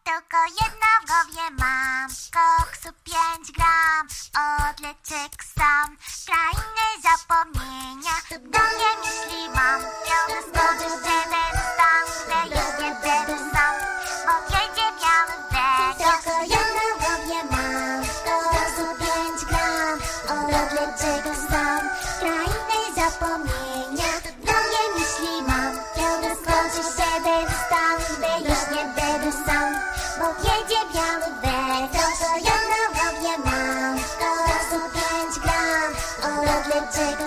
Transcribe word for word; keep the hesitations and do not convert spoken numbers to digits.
tylko jedno w głowie mam. Koksu pięć gram, odleciek sam. Krainy zapomnienia, do mnie myśli mam. Miał skoczyć jeden stan, gdy już nie będę sam. Bo jedzie biały wek. Tylko jedno w głowie mam. Koksu pięć gram, odleciek sam. Krainy zapomnienia, do mnie myśli mam. Miał skoczyć jeden stan, gdy już nie będę sam. Bo jedzie biały wek. Tylko jedno w głowie mam. Koksu pięć gram, odleciek